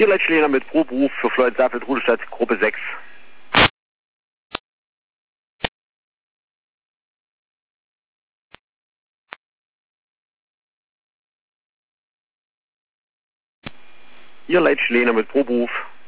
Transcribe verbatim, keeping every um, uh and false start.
Ihr Leitschläger mit Proberuf für Floyd Safed Rudelstadt, Gruppe sechs. Ihr Leitschläger mit Proberuf